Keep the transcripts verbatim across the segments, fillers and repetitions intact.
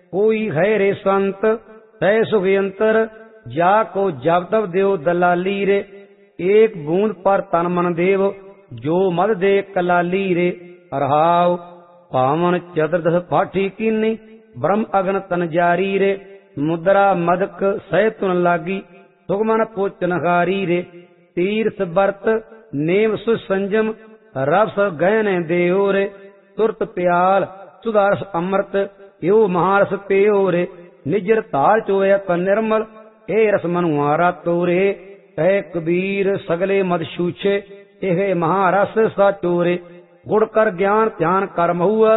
कोई है रे संत तय सुखयंत्र, जाको जब तब देव दलाली रे। एक बूंद पर तन मन देव, जो मद दे कलाली रे। अरहाव पावन चतुर्दश पाठी कीनी, ब्रह्म अग्न तन जारी रे। मुद्रा मदक सैतुन लागी, सुगमन पोचन हारी रे। तीर्थ बरत नेम सुसंजम, रस गहन देओ रे। तुरत प्याल सुदारस अमृत, यो महारस पेयो रे। निजर ताल चोया तन निर्मल, ए रस मनुआरा तोरे। कह कबीर सगले मद छूछे, एह महारस साचोरे। गुड़ कर ज्ञान ध्यान कर महुआ,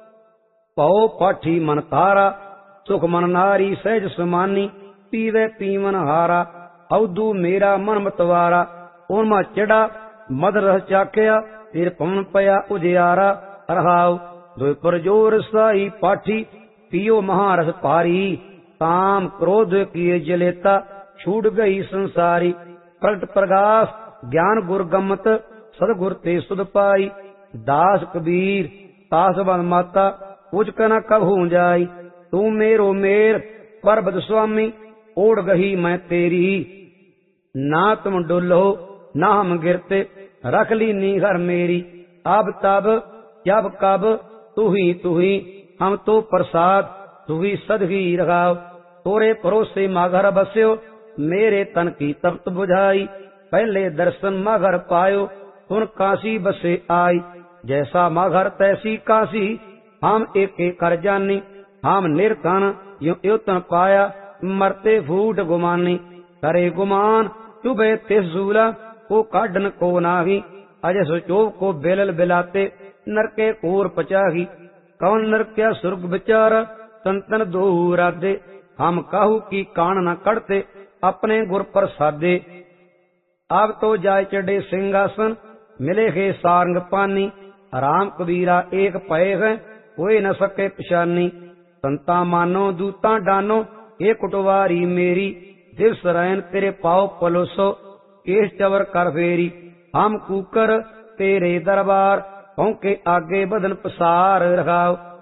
पौ पाठी मन तारा। सुख मन नारी सहज समानी, पीवे पीवन हारा। अवधू मेरा मन मतवारा, उनमा चढ़ा मद रस चाख्या। फिर पवन पया उजियारा। अरहाव दो पर जोर साई पाठी, पियो महारस पारी। काम क्रोध किए जलेता, छूट गई संसारी। प्रगट प्रगास ज्ञान गुर गमत, सदगुर ते सुध पाई। दास कबीर तासबंद माता, उचक न कभू जाई। तू मेरो मेर परबत स्वामी, ओढ़ गही मैं तेरी। ना तुम डुल्लो ना हम गिरते, रख ली नीहर मेरी। अब तब जब कब तू ही तू ही, हम तो प्रसाद तू ही सदगी रखाओ। तोरे परोसे माघर बस्यो, मेरे तन की तप्त बुझाई। पहले दर्शन माघर पायो, सुन काशी बसे आई। जैसा माघर तैसी काशी, हम एक एक कर जानी। हम निर्धन यो योतन पाया, मरते फूट गुमानी। करे गुमान चुभे तिस झूला, को काढ़न को नाही। अजय सुचोभ को बेलल बिलाते, नरके कोर पचाही। कौन नर क्या सुर्ग विचार, संतन दो राधे। हम काहू की कान न कड़ते, अपने गुर प्रसादे। अब तो जाय चढ़े सिंहासन, मिले है सारंग पानी। राम कबीरा एक पए है, कोई न सके पिछानी। संता मानो दूता डानो, एक कुटवारी मेरी। दिव सरयन तेरे पाओ पलोसो, केश चवर कर फेरी। हम कूकर तेरे दरबार, पौके आगे बदन पसार रखाओ।